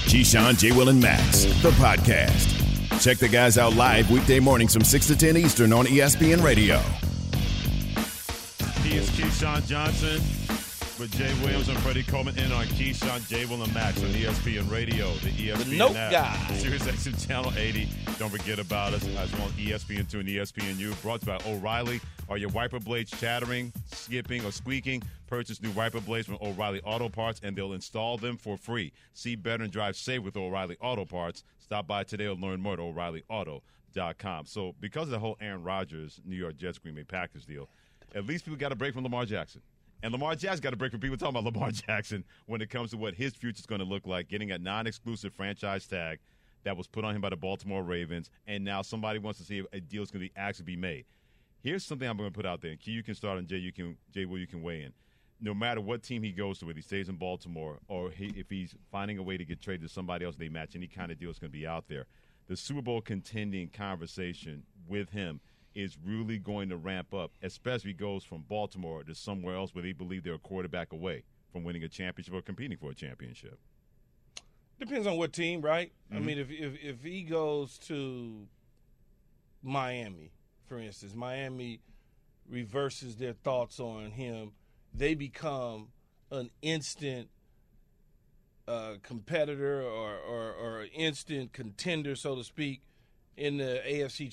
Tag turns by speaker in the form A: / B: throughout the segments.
A: Keyshawn, J. Will, and Max, the podcast. Check the guys out live weekday mornings from 6 to 10 Eastern on ESPN Radio.
B: He is Keyshawn Johnson with Jay Williams and Freddie Coleman in on Keyshawn, J. Will, and Max on ESPN Radio, the ESPN
C: the Note
B: app,
C: Guy.
B: Sirius XM Channel 80. Don't forget about us as well on ESPN2 and ESPNU. Brought to you by O'Reilly. Are your wiper blades chattering, skipping, or squeaking? Purchase new wiper blades from O'Reilly Auto Parts, and they'll install them for free. See better and drive safe with O'Reilly Auto Parts. Stop by today or learn more at O'ReillyAuto.com. So because of the whole Aaron Rodgers, New York Jets, Green Bay Packers deal, at least people got a break from Lamar Jackson. And Lamar Jackson got a break from people talking about Lamar Jackson when it comes to what his future is going to look like, getting a non-exclusive franchise tag that was put on him by the Baltimore Ravens, and now somebody wants to see if a deal is going to actually be made. Here's something I'm going to put out there. Key, you can start, and Jay Will, you can weigh in. No matter what team he goes to, whether he stays in Baltimore or if he's finding a way to get traded to somebody else, they match any kind of deal is going to be out there. The Super Bowl contending conversation with him is really going to ramp up, especially if he goes from Baltimore to somewhere else where they believe they're a quarterback away from winning a championship or competing for a championship.
C: Depends on what team, right? Mm-hmm. I mean, if he goes to Miami, for instance, Miami reverses their thoughts on him, they become an instant competitor or instant contender, so to speak, in the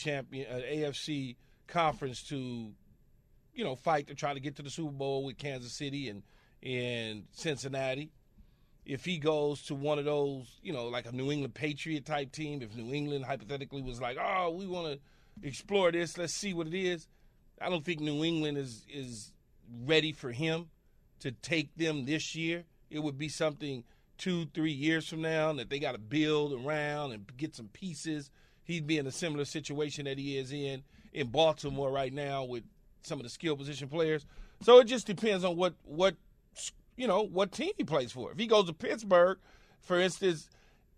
C: AFC conference to, fight to try to get to the Super Bowl with Kansas City and Cincinnati. If he goes to one of those, like a New England Patriot type team, if New England hypothetically was like, oh, we want to explore this, let's see what it is. I don't think New England is ready for him to take them this year. It would be something 2-3 years from now that they got to build around and get some pieces. He'd be in a similar situation that he is in Baltimore right now with some of the skill position players. So it just depends on what team he plays for. If he goes to Pittsburgh, for instance,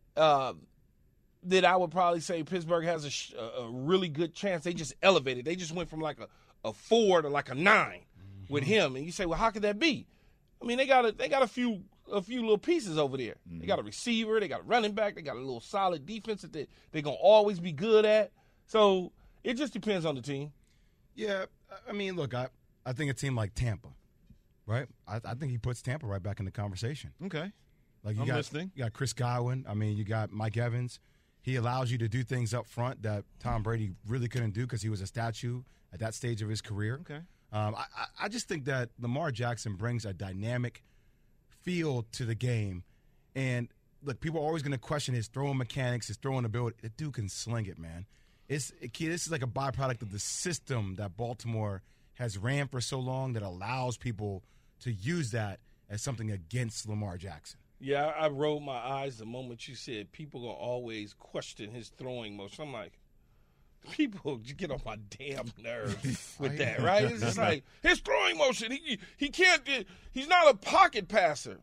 C: then I would probably say Pittsburgh has a really good chance. They just elevated. They just went from like a 4 to like a 9 with him. And you say, well, how could that be? I mean, they got a few little pieces over there. They got a receiver, they got a running back, they got a little solid defense that they're going to always be good at. So it just depends on the team.
D: Yeah, I mean, look, I think a team like Tampa, right? I think he puts Tampa right back in the conversation.
B: Okay.
D: Like
B: I'm listening.
D: You got Chris Godwin. I mean, you got Mike Evans. He allows you to do things up front that Tom Brady really couldn't do because he was a statue at that stage of his career.
B: Okay.
D: I just think that Lamar Jackson brings a dynamic feel to the game. And, look, people are always going to question his throwing mechanics, his throwing ability. The dude can sling it, man. This is like a byproduct of the system that Baltimore has ran for so long that allows people to use that as something against Lamar Jackson.
C: Yeah, I rolled my eyes the moment you said people going to always question his throwing motion. I'm like, people get on my damn nerves with that, right? It's just like, his throwing motion, he can't – he's not a pocket passer.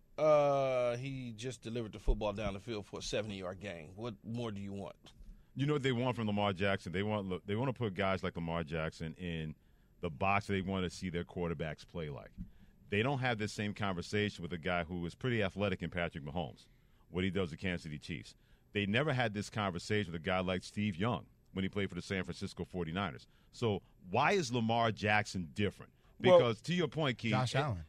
C: He just delivered the football down the field for a 70-yard gain. What more do you want?
B: You know what they want from Lamar Jackson? They want to put guys like Lamar Jackson in the box that they want to see their quarterbacks play like. They don't have this same conversation with a guy who is pretty athletic in Patrick Mahomes, what he does with Kansas City Chiefs. They never had this conversation with a guy like Steve Young when he played for the San Francisco 49ers. So why is Lamar Jackson different? Because to your point, Keith.
D: Josh Allen.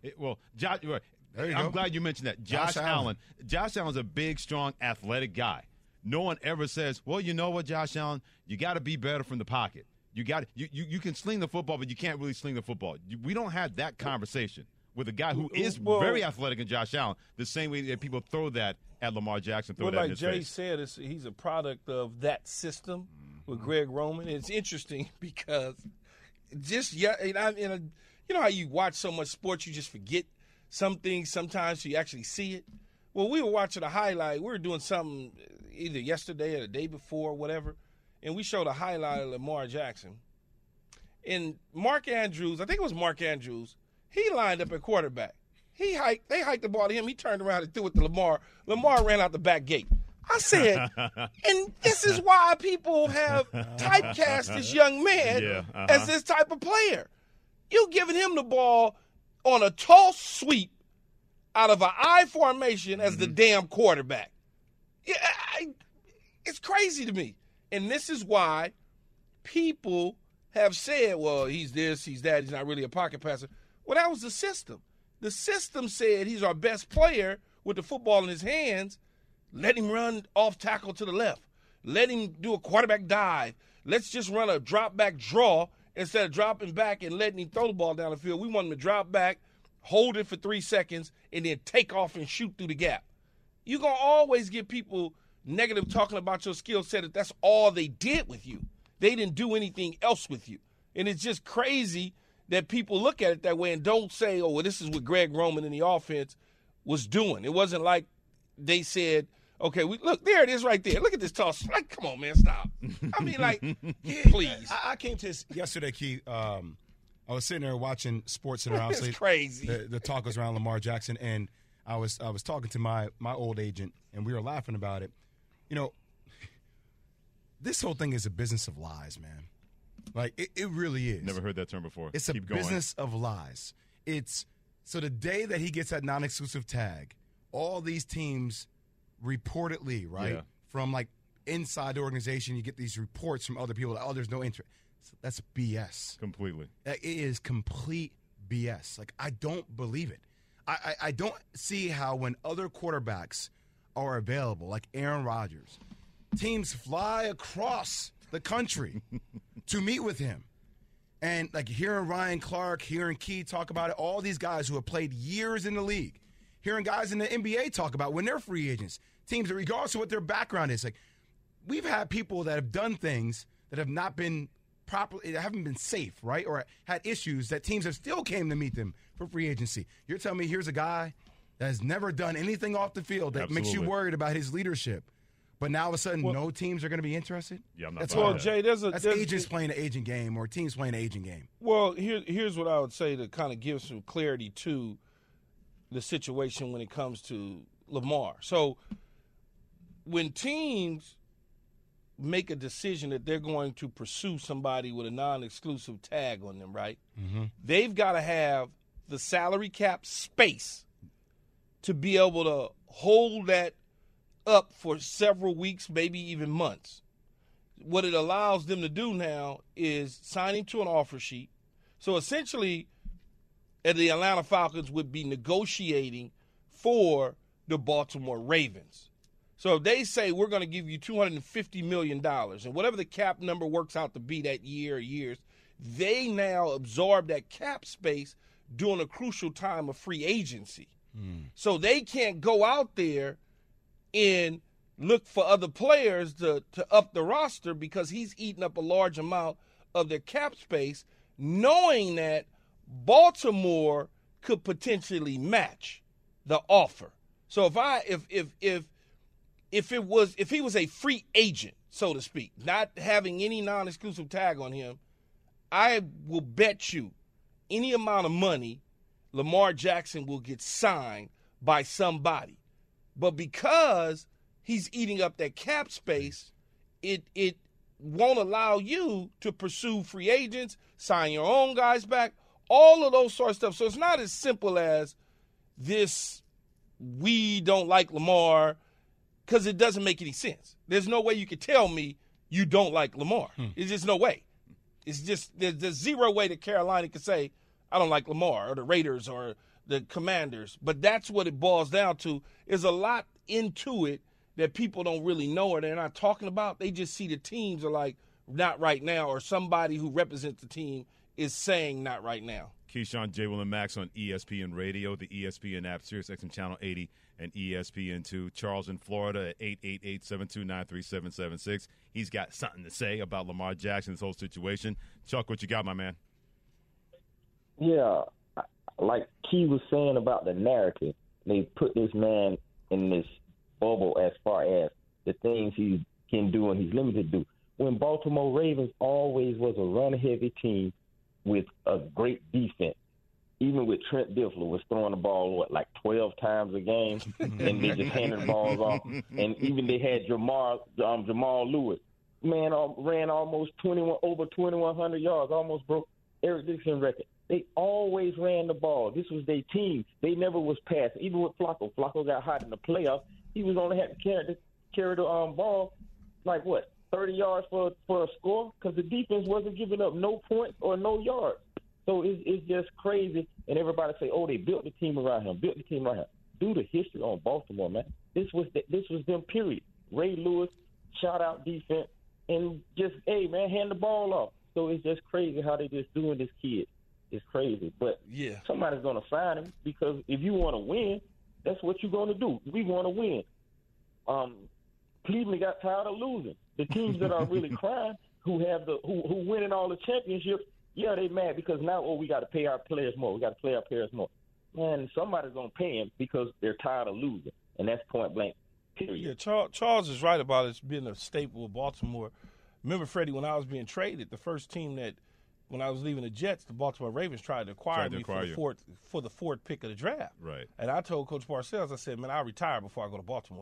B: I'm glad you mentioned that. Josh Allen. Josh Allen's a big, strong, athletic guy. No one ever says, well, you know what, Josh Allen, you got to be better from the pocket. You can sling the football, but you can't really sling the football. We don't have that conversation with a guy who is very athletic in Josh Allen, the same way that people throw that at Lamar Jackson.
C: Like Jay said, he's a product of that system with Greg Roman. And it's interesting because you know how you watch so much sports, you just forget some things sometimes so you actually see it. Well, we were watching a highlight. We were doing something either yesterday or the day before, whatever, and we showed a highlight of Lamar Jackson. And Mark Andrews, I think it was Mark Andrews, he lined up at quarterback. They hiked the ball to him. He turned around and threw it to Lamar. Lamar ran out the back gate. I said, and this is why people have typecast this young man as this type of player. You giving him the ball on a toss sweep out of an I formation as the damn quarterback. Yeah, it's crazy to me. And this is why people have said, well, he's this, he's that, he's not really a pocket passer. Well, that was the system. The system said he's our best player with the football in his hands. Let him run off tackle to the left. Let him do a quarterback dive. Let's just run a drop back draw instead of dropping back and letting him throw the ball down the field. We want him to drop back, hold it for 3 seconds, and then take off and shoot through the gap. You're going to always get people negative talking about your skill set if that's all they did with you. They didn't do anything else with you. And it's just crazy that people look at it that way and don't say, oh, well, this is what Greg Roman in the offense was doing. It wasn't like they said, okay, look, there it is right there. Look at this toss. Like, come on, man, stop. I mean, like, please.
D: I came to this yesterday, Keith. I was sitting there watching SportsCenter. Obviously,
C: it's crazy.
D: The talk was around Lamar Jackson, and I was talking to my old agent, and we were laughing about it. You know, this whole thing is a business of lies, man. Like, it really is.
B: Never heard that term before.
D: It's a business of lies. So the day that he gets that non-exclusive tag, all these teams reportedly, right, from like inside the organization, you get these reports from other people that, oh, there's no interest. That's BS.
B: Completely.
D: It is complete BS. Like, I don't believe it. I don't see how when other quarterbacks are available, like Aaron Rodgers, teams fly across the country to meet with him. And like hearing Ryan Clark, hearing Key talk about it, all these guys who have played years in the league, hearing guys in the NBA talk about when they're free agents, teams, regardless of what their background is. Like, we've had people that have done things that have not been properly, that haven't been safe, right? Or had issues that teams have still came to meet them for free agency. You're telling me here's a guy that has never done anything off the field that makes you worried about his leadership. But now all of a sudden, no teams are going to be interested?
B: Yeah, I'm not.
D: That's
C: well, Jay, there's
D: agents playing an agent game or teams playing an agent game.
C: Well, here's what I would say to kind of give some clarity to the situation when it comes to Lamar. So when teams make a decision that they're going to pursue somebody with a non-exclusive tag on them, right? Mm-hmm. They've got to have the salary cap space to be able to hold that up for several weeks, maybe even months. What it allows them to do now is sign him to an offer sheet. So essentially, the Atlanta Falcons would be negotiating for the Baltimore Ravens. So if they say we're going to give you $250 million, and whatever the cap number works out to be that year or years, they now absorb that cap space during a crucial time of free agency. So they can't go out there and look for other players to up the roster because he's eating up a large amount of their cap space, knowing that Baltimore could potentially match the offer. So if he was a free agent, so to speak, not having any non-exclusive tag on him, I will bet you any amount of money Lamar Jackson will get signed by somebody. But because he's eating up that cap space, it won't allow you to pursue free agents, sign your own guys back, all of those sort of stuff. So it's not as simple as this, we don't like Lamar, because it doesn't make any sense. There's no way you could tell me you don't like Lamar. There's just no way. It's just, there's zero way that Carolina could say, I don't like Lamar, or the Raiders, or the Commanders. But that's what it boils down to. There's a lot into it that people don't really know or they're not talking about. They just see the teams are like, not right now, or somebody who represents the team is saying not right now.
B: Keyshawn, J. Will, and Max on ESPN Radio, the ESPN app, SiriusXM Channel 80, and ESPN2. Charles in Florida at 888-729-3776. He's got something to say about Lamar Jackson's whole situation. Chuck, what you got, my man?
E: Yeah, like Key was saying about the narrative, they put this man in this bubble as far as the things he can do and he's limited to do. When Baltimore Ravens always was a run-heavy team with a great defense, even with Trent Dilfer was throwing the ball, like 12 times a game, and they just handed the balls off. And even they had Jamal Lewis, man, ran almost over 2,100 yards, almost broke Eric Dixon's record. They always ran the ball. This was their team. They never was passing. Even with Flacco. Flacco got hot in the playoffs. He was only had to carry carry the ball like what 30 yards for a score because the defense wasn't giving up no points or no yards. So it's just crazy. And everybody say, oh, they built the team around him, Do the history on Baltimore, man. This was them, period. Ray Lewis, shout-out defense, and just, hey, man, hand the ball off. So it's just crazy how they just doing this kid. It's crazy. But somebody's going to sign him because if you want to win, that's what you're going to do. We want to win. Cleveland got tired of losing. The teams that are really crying, who winning all the championships, yeah, they mad because now, we got to pay our players more. We got to play our players more. Man, somebody's going to pay him because they're tired of losing, and that's point blank, period.
C: Yeah, Charles is right about it being a staple of Baltimore. Remember, Freddie, when I was being traded, the first team that, when I was leaving the Jets, the Baltimore Ravens tried to acquire me for the fourth pick of the draft.
B: Right.
C: And I told Coach Parcells, I said, man, I'll retire before I go to Baltimore.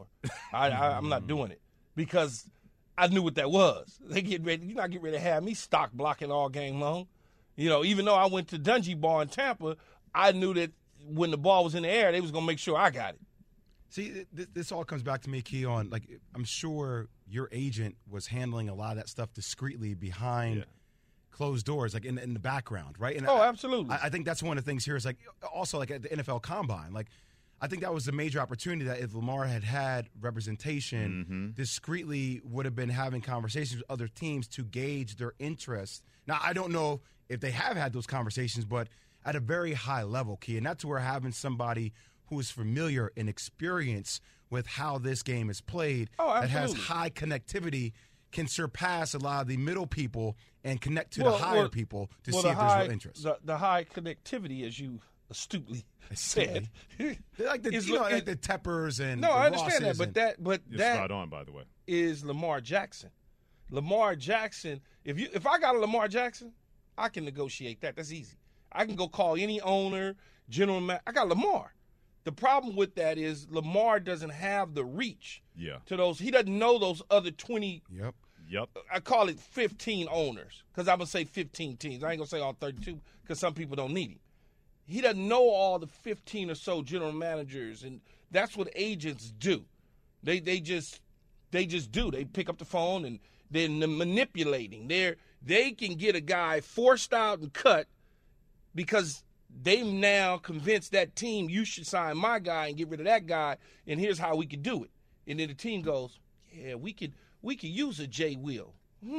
C: I'm not doing it because I knew what that was. They get ready. You're not getting ready to have me stock blocking all game long. You know, even though I went to Dungy Bar in Tampa, I knew that when the ball was in the air, they was going to make sure I got it.
D: See, this all comes back to me, Key, on, like, I'm sure your agent was handling a lot of that stuff discreetly behind closed doors, like in the background, right? And
C: absolutely.
D: I think that's one of the things here is, like, also, like, at the NFL Combine, like, I think that was the major opportunity that if Lamar had representation, discreetly would have been having conversations with other teams to gauge their interest. Now, I don't know if they have had those conversations, but at a very high level, Key, and that's where having somebody who is familiar and experienced with how this game is played, that has high connectivity, can surpass a lot of the middle people and connect to the higher people to see if there's real interest.
C: The high connectivity, as you astutely said,
D: like the like the Teppers and
C: no,
D: the
C: I understand
D: Rosses
C: that, but
B: You're
C: that
B: spot on, by the way.
C: Is Lamar Jackson. Lamar Jackson. If I got a Lamar Jackson, I can negotiate that. That's easy. I can go call any owner, general manager. I got Lamar. The problem with that is Lamar doesn't have the reach to those. He doesn't know those other 20.
B: Yep.
C: I call it 15 owners because I'm going to say 15 teams. I ain't going to say all 32 because some people don't need him. He doesn't know all the 15 or so general managers, and that's what agents do. They just do. They pick up the phone and they're manipulating. They can get a guy forced out and cut because they've now convinced that team, you should sign my guy and get rid of that guy, and here's how we can do it. And then the team goes, yeah, we could use a Jay Will.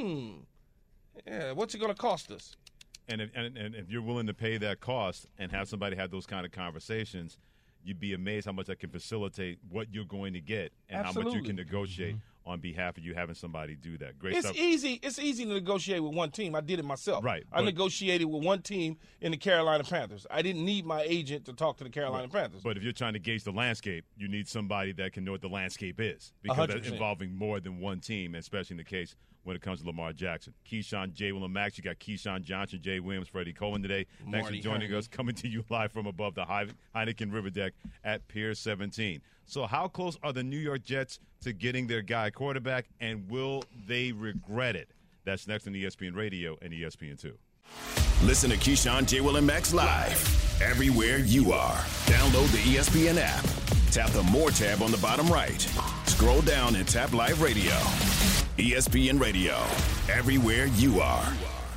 C: Yeah, what's it going to cost us?
B: And if you're willing to pay that cost and have somebody have those kind of conversations, you'd be amazed how much that can facilitate what you're going to get and how much you can negotiate on behalf of you having somebody do that. Great stuff.
C: It's easy to negotiate with one team. I did it myself.
B: Right.
C: I negotiated with one team in the Carolina Panthers. I didn't need my agent to talk to the Carolina Panthers.
B: But if you're trying to gauge the landscape, you need somebody that can know what the landscape is because
C: 100%.
B: That's involving more than one team, especially in the case when it comes to Lamar Jackson. Keyshawn, J. Will, and Max. You got Keyshawn Johnson, Jay Williams, Freddie Coleman today. Thanks for joining us. Coming to you live from above the Heineken River Deck at Pier 17. So how close are the New York Jets to getting their guy quarterback, and will they regret it? That's next on ESPN Radio and ESPN2.
A: Listen to Keyshawn, J. Will, and Max live everywhere you are. Download the ESPN app. Tap the More tab on the bottom right. Scroll down and tap Live Radio. ESPN Radio, everywhere you are.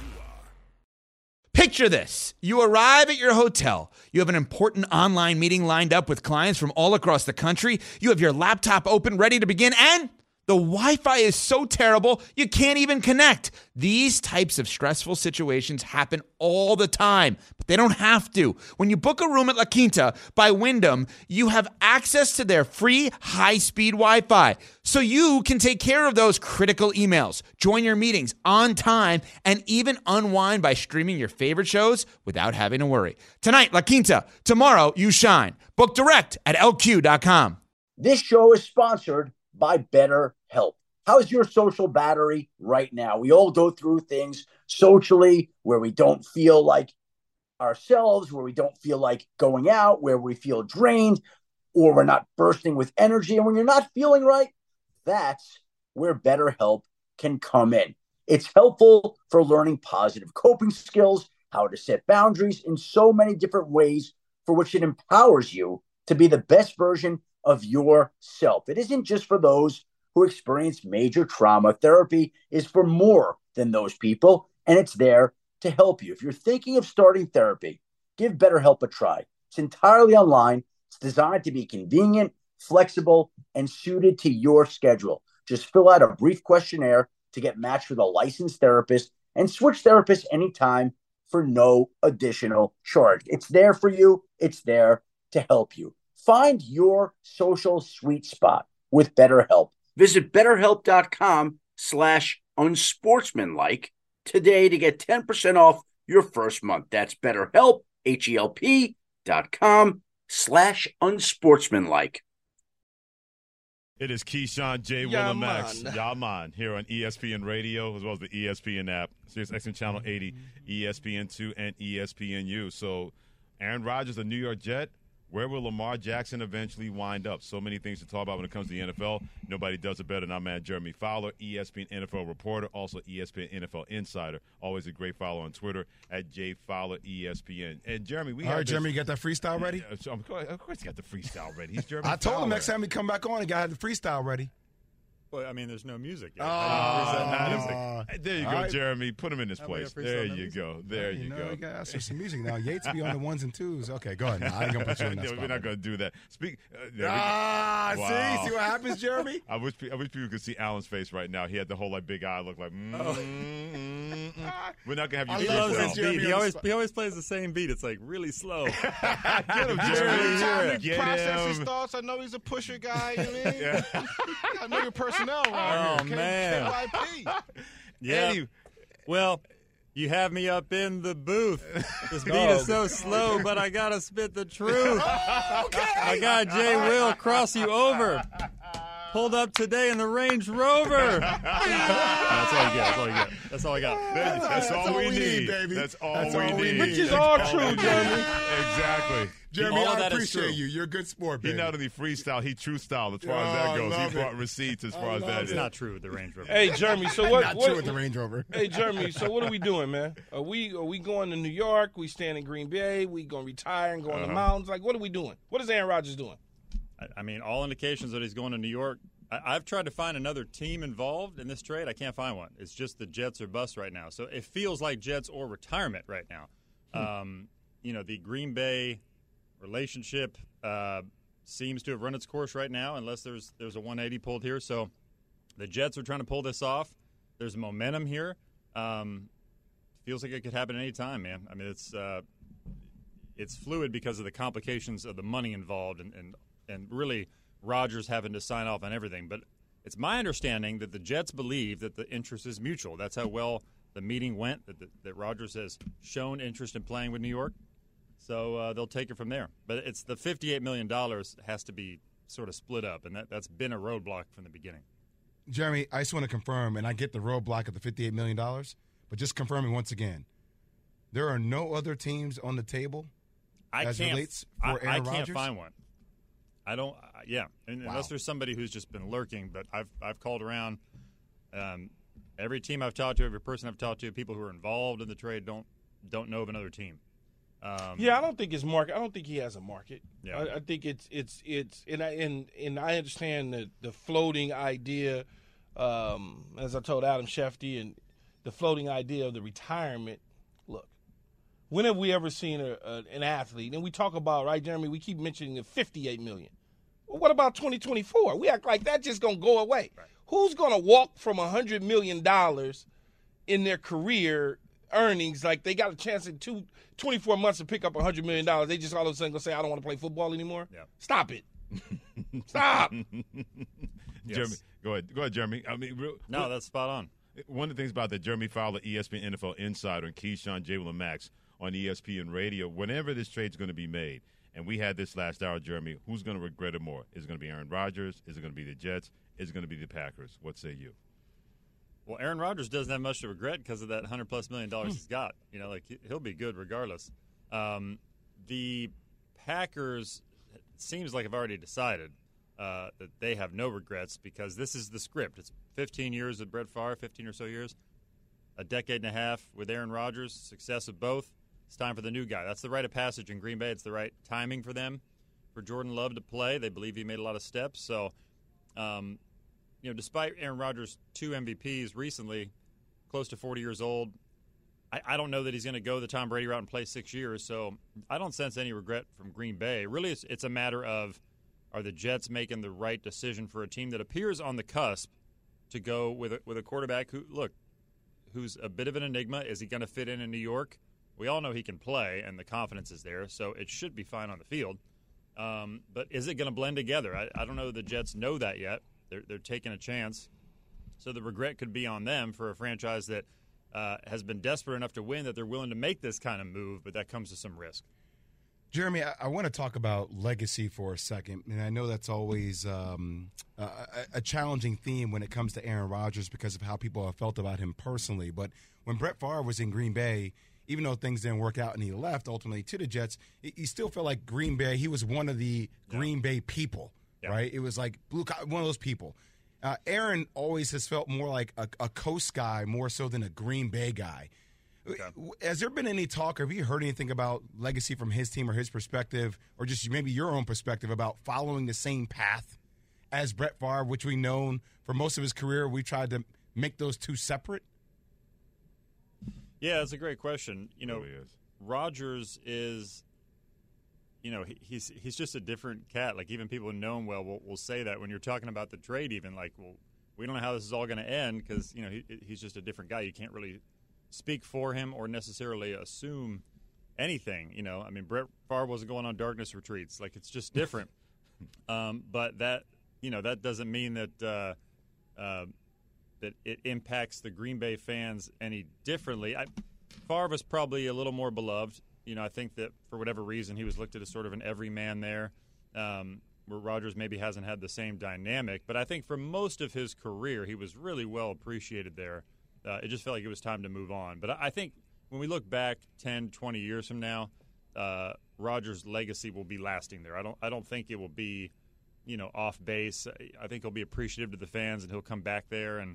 F: Picture this. You arrive at your hotel. You have an important online meeting lined up with clients from all across the country. You have your laptop open, ready to begin, and the Wi-Fi is so terrible, you can't even connect. These types of stressful situations happen all the time, but they don't have to. When you book a room at La Quinta by Wyndham, you have access to their free high-speed Wi-Fi, so you can take care of those critical emails, join your meetings on time, and even unwind by streaming your favorite shows without having to worry. Tonight, La Quinta. Tomorrow, you shine. Book direct at LQ.com.
G: This show is sponsored by BetterHelp. How's your social battery right now? We all go through things socially where we don't feel like ourselves, where we don't feel like going out, where we feel drained, or we're not bursting with energy. And when you're not feeling right, that's where BetterHelp can come in. It's helpful for learning positive coping skills, how to set boundaries in so many different ways, for which it empowers you to be the best version of yourself. It isn't just for those who experience major trauma. Therapy is for more than those people, and it's there to help you. If you're thinking of starting therapy, give BetterHelp a try. It's entirely online. It's designed to be convenient, flexible, and suited to your schedule. Just fill out a brief questionnaire to get matched with a licensed therapist and switch therapists anytime for no additional charge. It's there for you. It's there to help you. Find your social sweet spot with BetterHelp. Visit BetterHelp.com/unsportsmanlike today to get 10% off your first month. That's BetterHelp, HELP.com/unsportsmanlike.
B: It is Keyshawn J. Willimax, Yaman, here on ESPN Radio as well as the ESPN app, Sirius XM Channel 80, ESPN2, and ESPNU. So, Aaron Rodgers, a New York Jet. Where will Lamar Jackson eventually wind up? So many things to talk about when it comes to the NFL. Nobody does it better than our man Jeremy Fowler, ESPN NFL reporter, also ESPN NFL insider. Always a great follow on Twitter at JFowlerESPN. And Jeremy,
D: All right, Jeremy, you got that freestyle ready?
B: Of course, he got the freestyle ready. He's Jeremy.
D: I told
B: Fowler.
D: him next time he come back on, he got the freestyle ready.
H: Well, I mean, there's no music yet.
B: There you go,
D: right.
B: Jeremy. Put him in his place. There you go. There you go.
D: You got to ask for some music now. Yates be on the ones and twos. Okay, go ahead. No, I ain't going to put you in that spot.
B: We're not going to do that.
D: See what happens, Jeremy?
B: I wish people could see Alan's face right now. He had the whole big eye look like. We're not going to have you.
H: He loves his
B: freestyle.
H: beat. He always plays the same beat. It's like really slow.
B: Get him, Jeremy.
C: Get process his thoughts. I know he's a pusher guy. You know what I mean?
B: Yeah.
C: I know your personnel around here.
H: Man.
C: KYP.
H: Yeah.
B: Eddie.
H: Well, you have me up in the booth. This beat is so slow, but I got to spit the truth. My guy Jay will cross you over. Pulled up today in the Range Rover. That's all you get. That's all I got.
B: That's all we need,
D: baby.
B: That's all we need.
C: Which is all true, Jeremy.
B: Exactly.
D: Jeremy,
H: All of
D: I
H: that is
D: appreciate
H: true.
D: you. You're a good sport,
B: He
D: baby.
B: not only freestyle, he true style as far as
D: Oh,
B: that
D: I
B: goes.
D: love
B: He brought
D: it.
B: receipts as far as that
H: It's
B: is.
H: not true with the Range Rover.
C: Hey, Jeremy. So what?
D: Not true with the Range Rover.
C: Hey, Jeremy. So what are we doing, man? Are we going to New York? We staying in Green Bay? We gonna retire and go on the mountains? Like, what are we doing? What is Aaron Rodgers doing?
H: I mean, all indications that he's going to New York. I've tried to find another team involved in this trade. I can't find one. It's just the Jets or bust right now. So it feels like Jets or retirement right now. The Green Bay relationship seems to have run its course right now, unless there's a 180 pulled here. So the Jets are trying to pull this off. There's momentum here. Feels like it could happen any time, man. I mean, it's fluid because of the complications of the money involved and really Rodgers having to sign off on everything. But it's my understanding that the Jets believe that the interest is mutual. That's how well the meeting went, that Rodgers has shown interest in playing with New York. So they'll take it from there. But it's the $58 million has to be sort of split up, and that's been a roadblock from the beginning.
D: Jeremy, I just want to confirm, and I get the roadblock of the $58 million, but just confirming once again, there are no other teams on the table relates for Aaron
H: I can't
D: Rodgers?
H: find one. I don't. Unless there's somebody who's just been lurking. But I've called around. Every team I've talked to, every person I've talked to, people who are involved in the trade don't know of another team.
C: Yeah, I don't think his market. I don't think he has a market.
H: Yeah.
C: I think it's and I understand the floating idea, as I told Adam Schefter, and the floating idea of the retirement. Look, when have we ever seen an athlete? And we talk about, right, Jeremy? We keep mentioning the $58 million. Well, what about 2024? We act like that's just gonna go away. Right. Who's gonna walk from $100 million in their career earnings, like they got a chance in 24 months to pick up $100 million? They just all of a sudden gonna say, I don't want to play football anymore? Yeah. Stop it. Stop.
B: Yes. Jeremy, go ahead, Jeremy. I mean,
H: that's spot on.
B: One of the things about the Jeremy Fowler, ESPN NFL insider, and Keyshawn J. Willimax on ESPN Radio, whenever this trade's going to be made, and we had this last hour, Jeremy, who's going to regret it more? Is it going to be Aaron Rodgers? Is it going to be the Jets? Is it going to be the Packers? What say you?
H: Well, Aaron Rodgers doesn't have much to regret because of that $100+ million he's got. He'll be good regardless. The Packers, it seems like have already decided that they have no regrets because this is the script. It's 15 years with Brett Favre, 15 or so years, a decade and a half with Aaron Rodgers, success of both. It's time for the new guy. That's the rite of passage in Green Bay. It's the right timing for them, for Jordan Love to play. They believe he made a lot of steps. So despite Aaron Rodgers' 2 MVPs recently, close to 40 years old, I don't know that he's going to go the Tom Brady route and play 6 years. So I don't sense any regret from Green Bay. Really, it's a matter of, are the Jets making the right decision for a team that appears on the cusp to go with a quarterback who's a bit of an enigma? Is he going to fit in New York? We all know he can play, and the confidence is there, so it should be fine on the field. But is it going to blend together? I don't know that the Jets know that yet. They're taking a chance. So the regret could be on them for a franchise that has been desperate enough to win that they're willing to make this kind of move, but that comes to some risk.
D: Jeremy, I want to talk about legacy for a second, and I know that's always a challenging theme when it comes to Aaron Rodgers because of how people have felt about him personally. But when Brett Favre was in Green Bay, even though things didn't work out and he left ultimately to the Jets, he still felt like Green Bay, he was one of the Green Bay people, right? It was like one of those people. Aaron always has felt more like a Coast guy more so than a Green Bay guy. Okay. Has there been any talk, or have you heard anything about legacy from his team or his perspective, or just maybe your own perspective about following the same path as Brett Favre, which we've known for most of his career? We tried to make those two separate.
H: Yeah, that's a great question. Rodgers is, he's just a different cat. Like, even people who know him well will say that when you're talking about the trade, even like, well, we don't know how this is all going to end because, he's just a different guy. You can't really speak for him or necessarily assume anything. Brett Favre wasn't going on darkness retreats. Like, it's just different. But that doesn't mean that that it impacts the Green Bay fans any differently. Favre was probably a little more beloved. I think that for whatever reason he was looked at as sort of an everyman there, where Rodgers maybe hasn't had the same dynamic. But I think for most of his career he was really well appreciated there. It just felt like it was time to move on. But I think when we look back 10, 20 years from now, Rodgers' legacy will be lasting there. I don't think it will be, off base. I think he'll be appreciative to the fans and he'll come back there. And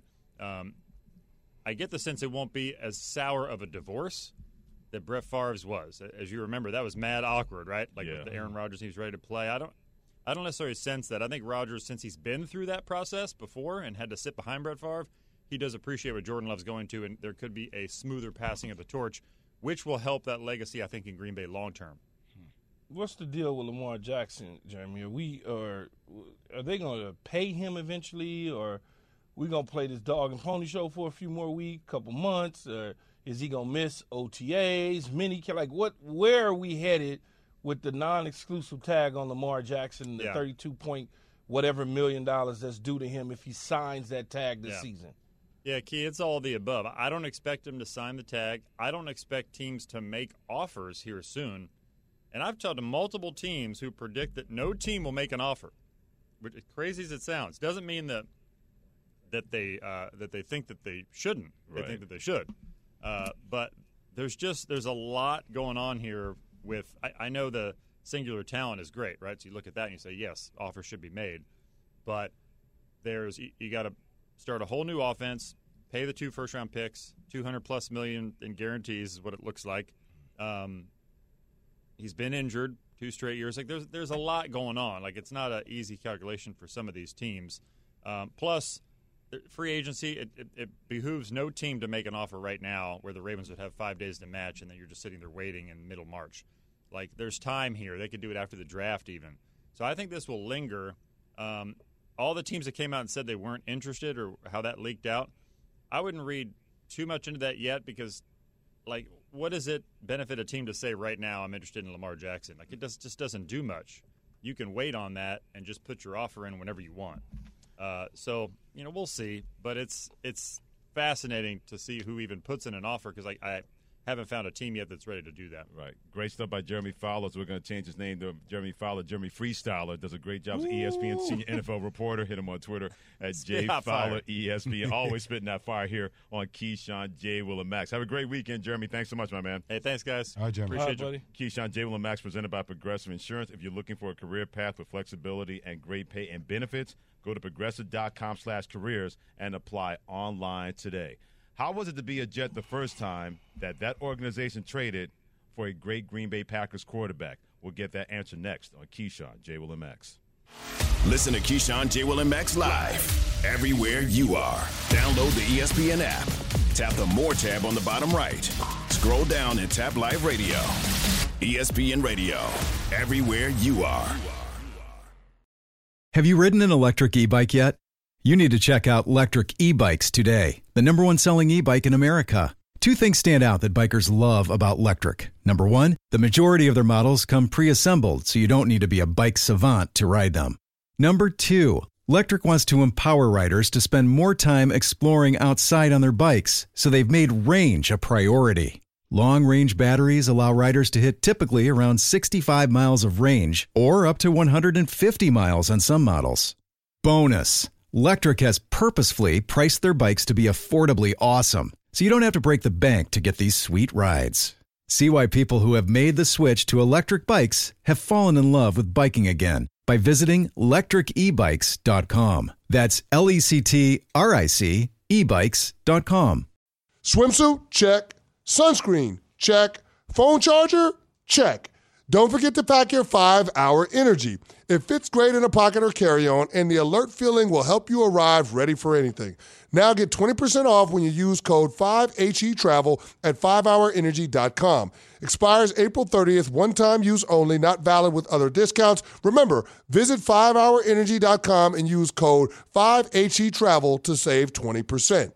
H: I get the sense it won't be as sour of a divorce that Brett Favre's was. As you remember, that was mad awkward, right? Like with the Aaron Rodgers, he was ready to play. I don't necessarily sense that. I think Rodgers, since he's been through that process before and had to sit behind Brett Favre, he does appreciate what Jordan Love's going to, and there could be a smoother passing of the torch, which will help that legacy, I think, in Green Bay long term.
C: What's the deal with Lamar Jackson, Jeremy? Are they going to pay him eventually, or we going to play this dog and pony show for a few more weeks, couple months, or is he going to miss OTAs, where are we headed with the non-exclusive tag on Lamar Jackson, the 32 whatever million dollars that's due to him if he signs that tag this season?
H: Yeah, Key, it's all the above. I don't expect him to sign the tag. I don't expect teams to make offers here soon. And I've talked to multiple teams who predict that no team will make an offer. Which, as crazy as it sounds, doesn't mean that they think that they shouldn't. They think that they should. But there's a lot going on here with I know the singular talent is great, right? So you look at that and you say, yes, offers should be made. But you got to start a whole new offense, pay the 2 first-round picks, $200+ million in guarantees is what it looks like. He's been injured 2 straight years. Like there's a lot going on. Like, it's not an easy calculation for some of these teams. Plus, free agency, it behooves no team to make an offer right now where the Ravens would have 5 days to match and then you're just sitting there waiting in middle March. Like, there's time here. They could do it after the draft even. So I think this will linger. All the teams that came out and said they weren't interested or how that leaked out, I wouldn't read too much into that yet because, like, what does it benefit a team to say right now I'm interested in Lamar Jackson? Like, it just doesn't do much. You can wait on that and just put your offer in whenever you want. So, we'll see. But it's fascinating to see who even puts in an offer because I haven't found a team yet that's ready to do that.
B: Right. Great stuff by Jeremy Fowler. So we're going to change his name to Jeremy Fowler. Jeremy Freestyler does a great job as ESPN senior NFL reporter. Hit him on Twitter at JFowler ESPN. Always spitting that fire here on Keyshawn, J. Will, and Max. Have a great weekend, Jeremy. Thanks so much, my man.
H: Hey, thanks, guys.
D: All right, Jeremy.
C: All
H: Appreciate
C: right,
H: you.
C: buddy.
B: Keyshawn, J. Will, and Max presented by Progressive Insurance. If you're looking for a career path with flexibility and great pay and benefits, go to progressive.com/careers and apply online today. How was it to be a Jet the first time that organization traded for a great Green Bay Packers quarterback? We'll get that answer next on Keyshawn, J. Will, and Max.
A: Listen to Keyshawn, J. Will, and Max live everywhere you are. Download the ESPN app. Tap the More tab on the bottom right. Scroll down and tap Live Radio. ESPN Radio, everywhere you are.
I: Have you ridden an electric e-bike yet? You need to check out Lectric E-Bikes today, the #1 selling e-bike in America. Two things stand out that bikers love about Lectric. Number one, the majority of their models come pre-assembled, so you don't need to be a bike savant to ride them. Number two, Lectric wants to empower riders to spend more time exploring outside on their bikes, so they've made range a priority. Long-range batteries allow riders to hit typically around 65 miles of range, or up to 150 miles on some models. Bonus, Lectric has purposefully priced their bikes to be affordably awesome, so you don't have to break the bank to get these sweet rides. See why people who have made the switch to electric bikes have fallen in love with biking again by visiting lectricebikes.com. That's LECTRIC ebikes.com.
J: Swimsuit? Check. Sunscreen? Check. Phone charger? Check. Don't forget to pack your 5-Hour Energy. It fits great in a pocket or carry-on, and the alert feeling will help you arrive ready for anything. Now get 20% off when you use code 5HETRAVEL at 5hourenergy.com. Expires April 30th, one-time use only, not valid with other discounts. Remember, visit 5hourenergy.com and use code 5HETRAVEL to save 20%.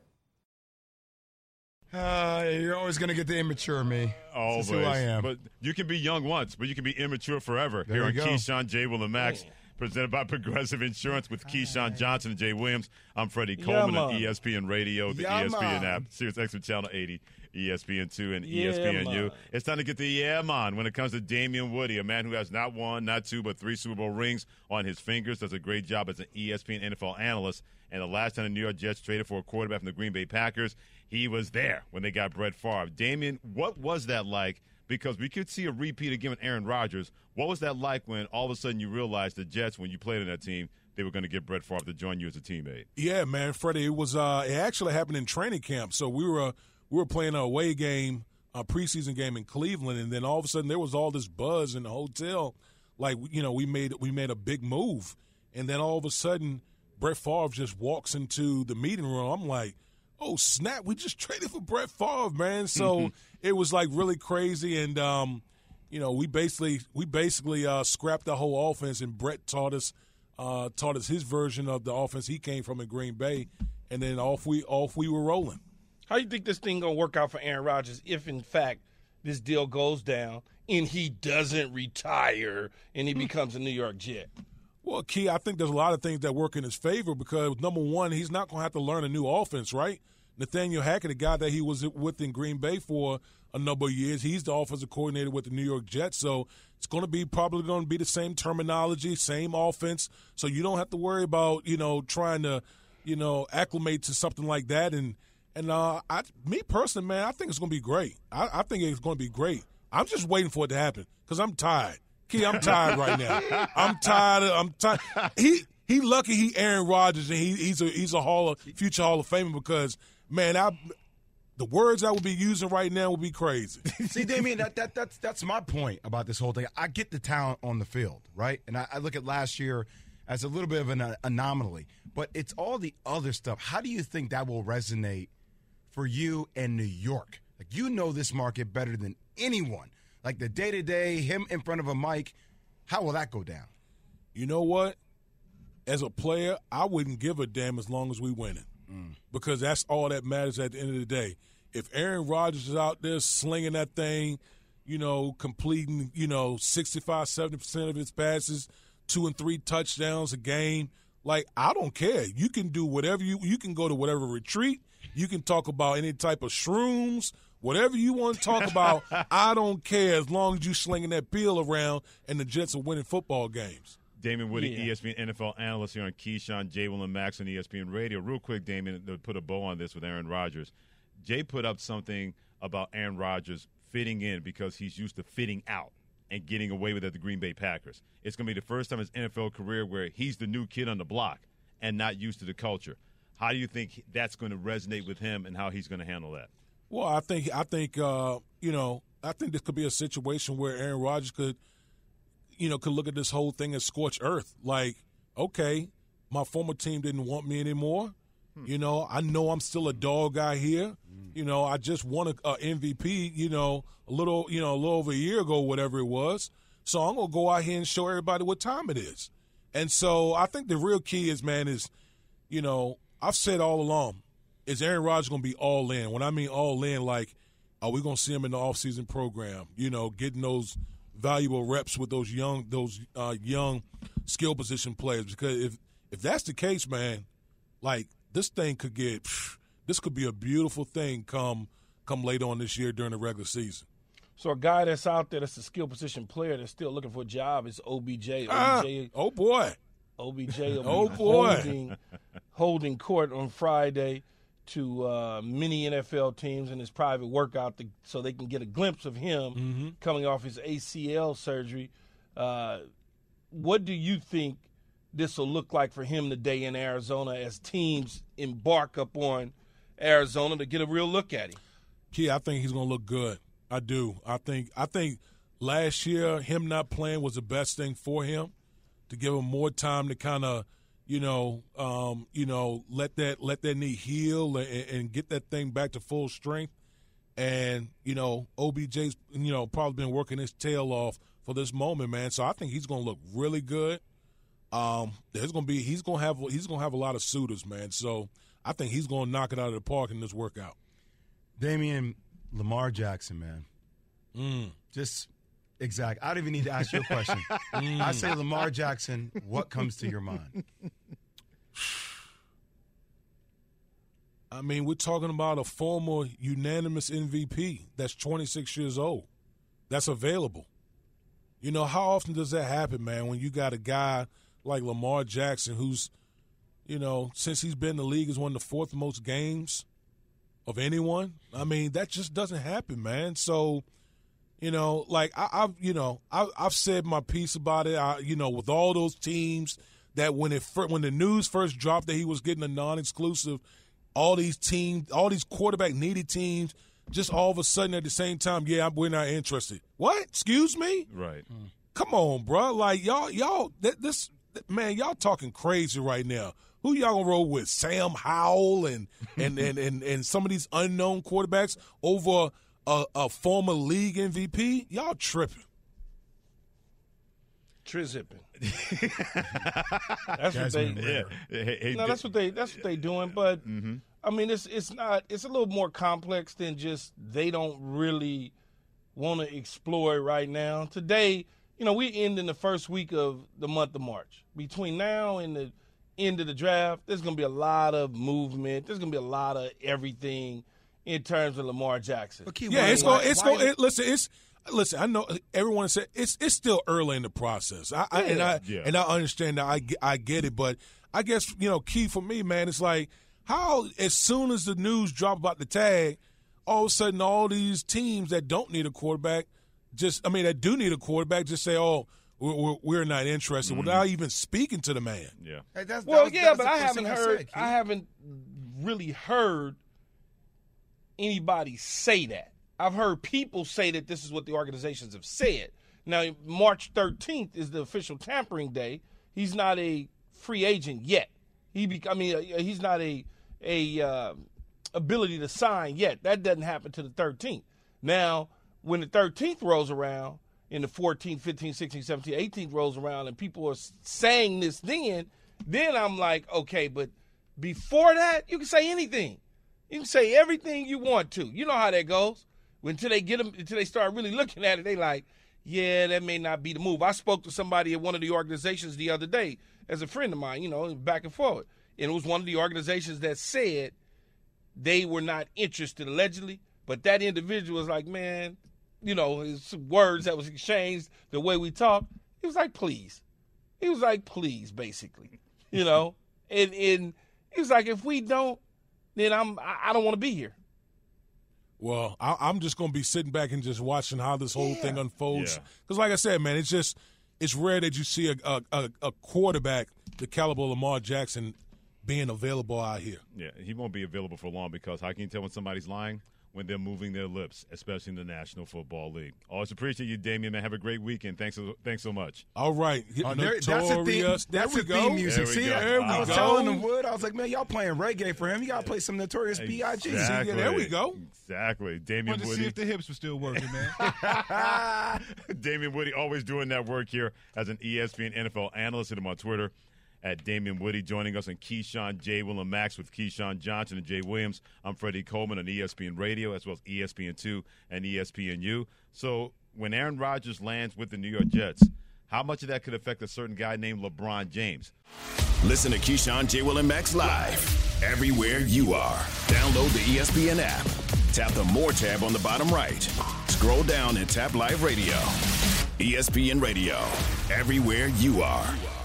D: You're always going to get the immature me.
B: Always.
D: This is who I am.
B: But you can be young once, but you can be immature forever.
D: There
B: Here
D: we
B: on
D: go.
B: Keyshawn, J. Will, and Max, presented by Progressive Insurance with Keyshawn Johnson and Jay Williams. I'm Freddie Coleman on ESPN Radio, the ESPN app, Sirius XM Channel 80, ESPN2, and ESPNU. It's time to get the yeah-man when it comes to Damian Woody, a man who has not one, not two, but 3 Super Bowl rings on his fingers, does a great job as an ESPN NFL analyst. And the last time the New York Jets traded for a quarterback from the Green Bay Packers, he was there when they got Brett Favre. Damian, what was that like? Because we could see a repeat again with Aaron Rodgers. What was that like when all of a sudden you realized the Jets, when you played on that team, they were going to get Brett Favre to join you as a teammate?
K: Yeah, man, Freddie, it was. It actually happened in training camp. So we were playing an away game, a preseason game in Cleveland, and then all of a sudden there was all this buzz in the hotel, like we made a big move, and then all of a sudden Brett Favre just walks into the meeting room. I'm like, oh snap, we just traded for Brett Favre, man. So it was like really crazy, and we basically scrapped the whole offense, and Brett taught us his version of the offense he came from in Green Bay, and then off we were rolling.
C: How do you think this thing gonna work out for Aaron Rodgers if, in fact, this deal goes down and he doesn't retire and he becomes a New York Jet?
K: Well, Key, I think there's a lot of things that work in his favor because, number one, he's not going to have to learn a new offense, right? Nathaniel Hackett, the guy that he was with in Green Bay for a number of years, he's the offensive coordinator with the New York Jets, so it's probably going to be the same terminology, same offense, so you don't have to worry about, trying to, acclimate to something like that. And me personally, man, I think it's going to be great. I think it's going to be great. I'm just waiting for it to happen because I'm tired. Key, I'm tired right now. I'm tired. He lucky he Aaron Rodgers and he's a future Hall of Famer because, man, the words I would be using right now would be crazy.
D: See, Damian, that's my point about this whole thing. I get the talent on the field, right? And I look at last year as a little bit of an anomaly. But it's all the other stuff. How do you think that will resonate for you in New York? Like, you know this market better than anyone. Like the day-to-day, him in front of a mic, how will that go down?
K: You know what? As a player, I wouldn't give a damn as long as we winning because that's all that matters at the end of the day. If Aaron Rodgers is out there slinging that thing, completing, 65, 70% of his passes, 2 and 3 touchdowns a game, like, I don't care. You can do whatever you can go to whatever retreat. You can talk about any type of shrooms, whatever you want to talk about. I don't care as long as you slinging that peel around and the Jets are winning football games.
B: Damian Woody, ESPN NFL analyst here on Keyshawn, J. Will, and Max on ESPN Radio. Real quick, Damian, to put a bow on this with Aaron Rodgers. Jay put up something about Aaron Rodgers fitting in because he's used to fitting out and getting away with it at the Green Bay Packers. It's going to be the first time in his NFL career where he's the new kid on the block and not used to the culture. How do you think that's going to resonate with him and how he's going to handle that?
K: Well, I think this could be a situation where Aaron Rodgers could look at this whole thing as scorched earth. Like, okay, my former team didn't want me anymore. You know, I know I'm still a dog guy here. You know, I just won a MVP, a little over a year ago, whatever it was. So I'm going to go out here and show everybody what time it is. And so I think the real key is, man, I've said all along, is Aaron Rodgers going to be all in? When I mean all in, like, are we going to see him in the offseason program, getting those valuable reps with those young skill position players? Because if that's the case, man, like, this could be a beautiful thing come later on this year during the regular season.
C: So a guy that's out there that's a skill position player that's still looking for a job is OBJ.
K: Oh, boy.
C: OBJ will be holding court on Friday to many NFL teams in his private workout so they can get a glimpse of him coming off his ACL surgery. What do you think this will look like for him today in Arizona as teams embark upon Arizona to get a real look at him?
K: Key, I think he's going to look good. I do. I think last year him not playing was the best thing for him, to give him more time to kind of, let that knee heal and get that thing back to full strength. And, OBJ's, probably been working his tail off for this moment, man. So I think he's going to look really good. He's gonna have a lot of suitors, man. So I think he's gonna knock it out of the park in this workout.
D: Damian, Lamar Jackson, man. Just exact. I don't even need to ask you a question. I say Lamar Jackson. What comes to your mind?
K: I mean, we're talking about a former unanimous MVP that's 26 years old, that's available. How often does that happen, man? When you got a guy like Lamar Jackson, who's, since he's been in the league, has won the fourth most games of anyone. I mean, that just doesn't happen, man. So, I've said my piece about it. With all those teams that when the news first dropped that he was getting a non-exclusive, all these quarterback needy teams, just all of a sudden at the same time, we're not interested. What? Excuse me?
B: Right.
K: Come on, bro. Like y'all talking crazy right now. Who y'all gonna roll with? Sam Howell and some of these unknown quarterbacks over a former league MVP? Y'all tripping.
C: Trizipping. That's what they. Yeah. That's what they doing. But I mean, it's not. It's a little more complex than just they don't really want to explore it right now. Today, we end in the first week of the month of March. Between now and the end of the draft, there's going to be a lot of movement. There's going to be a lot of everything in terms of Lamar Jackson. Listen, I know everyone said it's still early in the process. And I understand that. I get it, but I guess key for me, man, it's like how as soon as the news drop about the tag, all of a sudden all these teams that don't need a quarterback, that do need a quarterback, just say, oh, we're not interested without even speaking to the man.
B: Yeah.
C: Hey, but I haven't really heard anybody say that. I've heard people say that this is what the organizations have said. Now, March 13th is the official tampering day. He's not a free agent yet. He's not a ability to sign yet. That doesn't happen to the 13th. Now, when the 13th rolls around, and the 14th, 15th, 16th, 17th, 18th rolls around, and people are saying this then I'm like, okay, but before that, you can say anything. You can say everything you want to. You know how that goes. Until they start really looking at it, they like, yeah, that may not be the move. I spoke to somebody at one of the organizations the other day as a friend of mine, back and forth. And it was one of the organizations that said they were not interested, allegedly. But that individual was like, man, some words that was exchanged, the way we talk. He was like, please. He was like, please, basically. And he was like, if we don't, then I don't want to be here.
K: Well, I'm just going to be sitting back and just watching how this whole thing unfolds. Because like I said, man, it's rare that you see a quarterback the caliber of Lamar Jackson being available out here.
B: Yeah, he won't be available for long because how can you tell when somebody's lying? when they're moving their lips, especially in the National Football League. Always appreciate you, Damian, man. Have a great weekend. Thanks so much.
K: All right.
D: That's the theme. That's the theme music.
B: There we
D: See,
B: go.
D: I was telling them, Wood, I was like, man, y'all playing reggae for him. You got to play some Notorious B.I.G.
B: Exactly.
K: There we go.
B: Exactly. Damian
L: Wanted to
B: Woody.
L: see if the hips were still working, man.
B: Damian Woody always doing that work here as an ESPN NFL analyst. Hit him on Twitter at Damian Woody. Joining us on Keyshawn, J. Will, and Max with Keyshawn Johnson and Jay Williams. I'm Freddie Coleman on ESPN Radio as well as ESPN2 and ESPNU. So when Aaron Rodgers lands with the New York Jets, how much of that could affect a certain guy named LeBron James?
A: Listen to Keyshawn, J. Will, and Max live everywhere you are. Download the ESPN app. Tap the More tab on the bottom right. Scroll down and tap Live Radio. ESPN Radio, everywhere you are.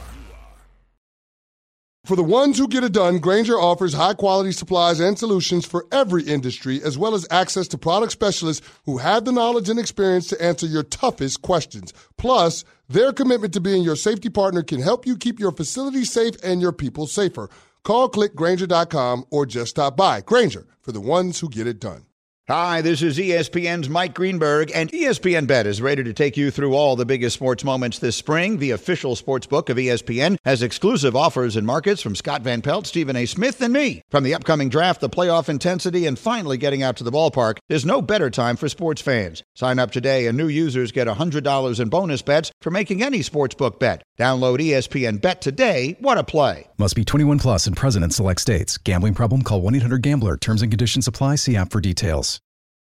J: For the ones who get it done, Grainger offers high-quality supplies and solutions for every industry, as well as access to product specialists who have the knowledge and experience to answer your toughest questions. Plus, their commitment to being your safety partner can help you keep your facility safe and your people safer. Call, click Grainger.com, or just stop by. Grainger, for the ones who get it done.
M: Hi, this is ESPN's Mike Greenberg, and ESPN Bet is ready to take you through all the biggest sports moments this spring. The official sports book of ESPN has exclusive offers and markets from Scott Van Pelt, Stephen A. Smith, and me. From the upcoming draft, the playoff intensity, and finally getting out to the ballpark, there's no better time for sports fans. Sign up today, and new users get $100 in bonus bets for making any sportsbook bet. Download ESPN Bet today. What a play.
I: Must be 21 plus and present in select states. Gambling problem? Call 1-800-GAMBLER. Terms and conditions apply. See app for details.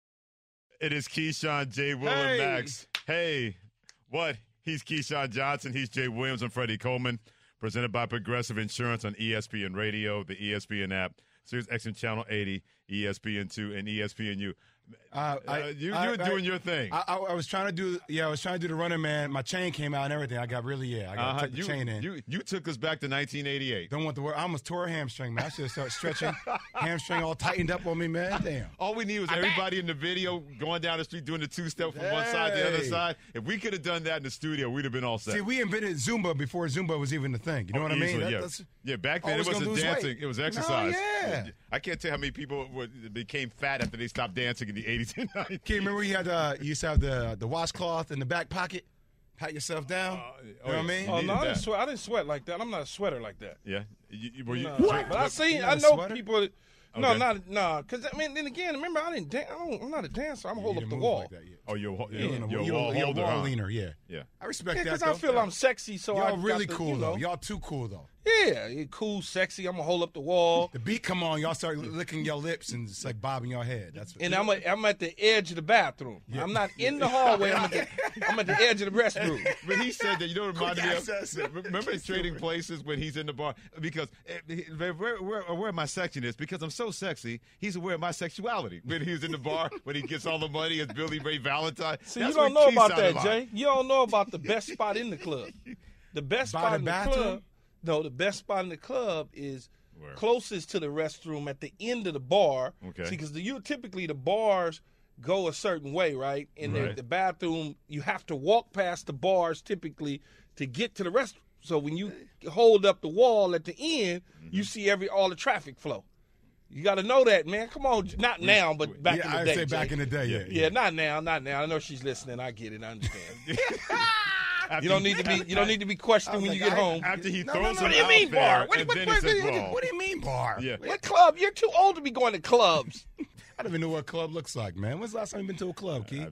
B: It is Keyshawn, J. Will, and Max. Hey, what? He's Keyshawn Johnson. He's Jay Williams. I'm Freddie Coleman. Presented by Progressive Insurance on ESPN Radio, the ESPN app, Sirius XM Channel 80, ESPN2, and ESPNU. You're doing your thing.
D: I was trying to do the running man. My chain came out and everything. I got really, I got to tuck the chain in.
B: You took us back to 1988.
D: Don't want the word. I almost tore a hamstring, man. I should have started stretching. Hamstring all tightened up on me, man. Damn.
B: All we need was everybody in the video going down the street doing the two-step from one side to the other side. If we could have done that in the studio, we'd have been all set.
D: See, we invented Zumba before Zumba was even a thing. You know what I mean?
B: Yeah, back then it wasn't dancing.
D: Weight.
B: It was exercise.
D: No, yeah.
B: I can't tell how many people became fat after they stopped dancing in the 80s and 90s.
D: Can you remember you used to have the washcloth in the back pocket? Pat yourself down. You know what I mean?
C: Oh, no, I didn't sweat like that. I'm not a sweater like that.
B: Yeah.
C: But I know people. No, because I mean, then again, remember, I didn't. I'm not a dancer. I'm hold up the wall.
B: Like you're a
D: wall
B: holder,
D: wall leaner. Yeah. I respect that.
C: Because I feel I'm sexy, so
D: y'all really cool though. Y'all too cool though.
C: Yeah, you're cool, sexy. I'm gonna hold up the wall.
D: The beat come on, y'all start licking your lips and it's like bobbing your head. That's what.
C: And I'm at the edge of the bathroom. Yeah. I'm not in the hallway. I'm at the edge of the restroom.
B: But he said that, you know what reminded me of? Remember in Trading Places when he's in the bar? Because where my sexiness? Because I'm so sexy, he's aware of my sexuality. When he was in the bar, when he gets all the money as Billy Ray Valentine.
C: See, you don't know about that, Jay. You don't know about the best spot in the club. The best spot in the club. No, the best spot in the club is closest to the restroom at the end of the bar.
B: Okay.
C: See, because typically the bars go a certain way, right? And the bathroom, you have to walk past the bars typically to get to the restroom. So when you hold up the wall at the end, you see all the traffic flow. You got to know that, man. Come on, not now, but back in the day.
D: I say back in the day,
C: yeah. Not now. I know she's listening. I get it. I understand. You don't need to be questioned when you get home.
B: After he throws
C: what do you mean, bar?
B: What
D: do you mean, bar?
B: Yeah.
C: What club? You're too old to be going to clubs.
D: I don't even know what a club looks like, man. When's the last time you've been to a club, Keith?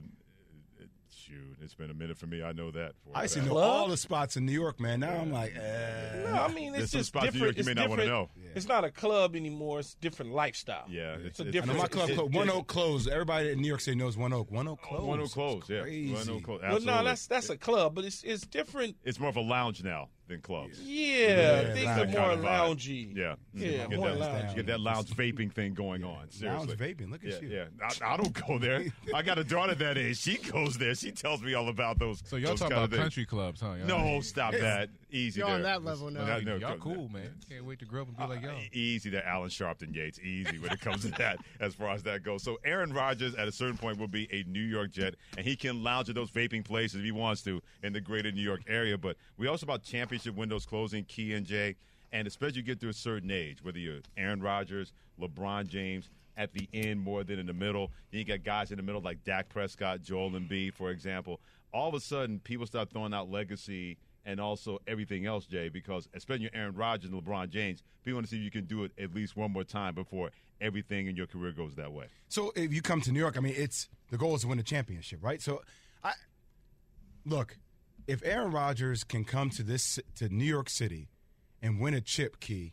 B: Shoot, it's been a minute for me. I know that.
D: I used to know all the spots in New York, man. Now I'm like,
C: No, I mean, it's just
B: spots
C: different.
B: In New York you may not want to know.
C: Yeah. It's not a club anymore. It's a different lifestyle.
B: Yeah.
C: It's a different.
D: My club, One Oak closed. Everybody in New York City knows One Oak. One Oak closed.
B: One Oak closed, yeah.
D: One
B: Oak closed.
C: Well, no, that's a club, but it's different.
B: It's more of a lounge now than clubs.
C: Yeah, things are more loungy.
B: Yeah,
C: more loungy.
B: You get that lounge vaping thing going on. Seriously.
D: Lounge vaping, look at you.
B: Yeah, I don't go there. I got a daughter that age. She goes there. She tells me all about those.
L: So y'all talking about country clubs, huh?
B: No, stop that. Easy
L: y'all
B: there.
L: On that level now.
B: Y'all
L: cool, man. Can't wait to grow up and be like y'all.
B: Easy there, Alan Sharpton Yates. Easy when it comes to that, as far as that goes. So Aaron Rodgers, at a certain point, will be a New York Jet, and he can lounge at those vaping places if he wants to in the greater New York area. But we also about championship windows closing, Key and Jay. And especially you get to a certain age, whether you're Aaron Rodgers, LeBron James, at the end more than in the middle. Then you got guys in the middle like Dak Prescott, Joel Embiid, for example. All of a sudden, people start throwing out legacy and also everything else, Jay, because especially Aaron Rodgers and LeBron James, people want to see if you can do it at least one more time before everything in your career goes that way.
D: So if you come to New York, I mean, the goal is to win a championship, right? So, look, if Aaron Rodgers can come to New York City and win a chip, Key,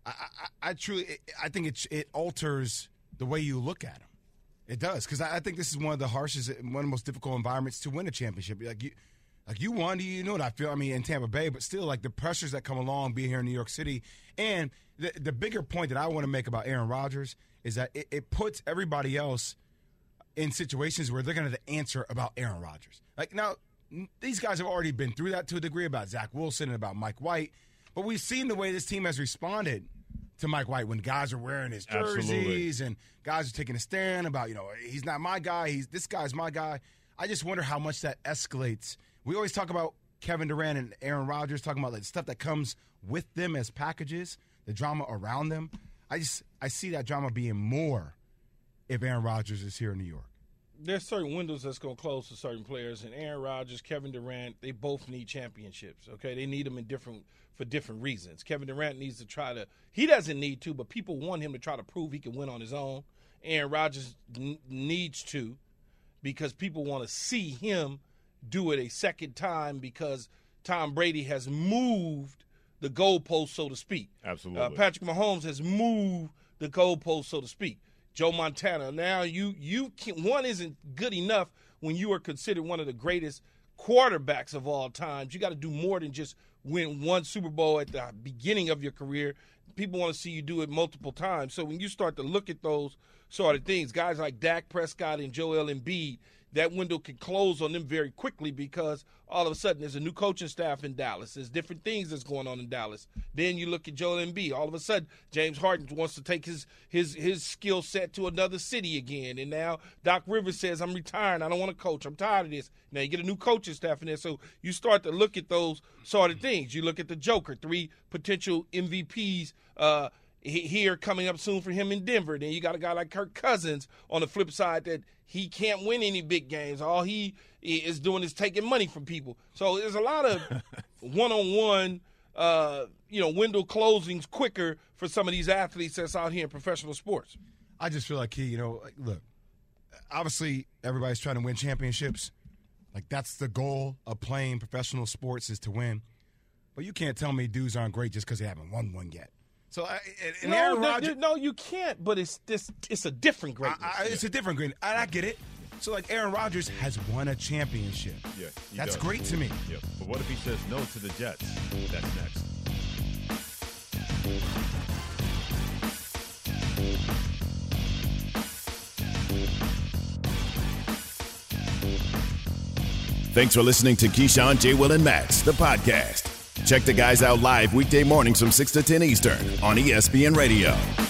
D: I think it alters the way you look at him. It does, because I think this is one of the harshest, one of the most difficult environments to win a championship. You won, you know what I feel. I mean, in Tampa Bay, but still, like the pressures that come along being here in New York City. And the bigger point that I want to make about Aaron Rodgers is that it puts everybody else in situations where they're going to answer about Aaron Rodgers. Like now, these guys have already been through that to a degree about Zach Wilson and about Mike White, but we've seen the way this team has responded to Mike White when guys are wearing his jerseys and guys are taking a stand about, he's not my guy, this guy's my guy. I just wonder how much that escalates. We always talk about Kevin Durant and Aaron Rodgers, talking about like stuff that comes with them as packages, the drama around them. I see that drama being more if Aaron Rodgers is here in New York.
C: There's certain windows that's going to close for certain players, and Aaron Rodgers, Kevin Durant, they both need championships, okay? They need them for different reasons. Kevin Durant needs to he doesn't need to, but people want him to try to prove he can win on his own. Aaron Rodgers needs to, because people want to see him do it a second time, because Tom Brady has moved the goalpost, so to speak.
B: Absolutely.
C: Patrick Mahomes has moved the goalpost, so to speak. Joe Montana. Now you can, one isn't good enough when you are considered one of the greatest quarterbacks of all times. You got to do more than just win one Super Bowl at the beginning of your career. People want to see you do it multiple times. So when you start to look at those sort of things, guys like Dak Prescott and Joel Embiid, that window can close on them very quickly, because all of a sudden there's a new coaching staff in Dallas. There's different things that's going on in Dallas. Then you look at Joel Embiid. All of a sudden, James Harden wants to take his skill set to another city again. And now Doc Rivers says, I'm retiring. I don't want to coach. I'm tired of this. Now you get a new coaching staff in there. So you start to look at those sort of things. You look at the Joker, 3 potential MVPs here coming up soon for him in Denver. Then you got a guy like Kirk Cousins on the flip side that he can't win any big games. All he is doing is taking money from people. So there's a lot of one-on-one, window closings quicker for some of these athletes that's out here in professional sports.
D: I just feel like look, obviously everybody's trying to win championships. Like that's the goal of playing professional sports, is to win. But you can't tell me dudes aren't great just because they haven't won one yet. So, Aaron Rodgers,
C: no, you can't. But it's a different greatness.
D: It's a different greatness. I get it. So, like, Aaron Rodgers has won a championship.
B: Yeah,
D: that's great to me.
B: Yeah, but what if he says no to the Jets? That's next.
A: Thanks for listening to Keyshawn, J. Will, and Max, the podcast. Check the guys out live weekday mornings from 6 to 10 Eastern on ESPN Radio.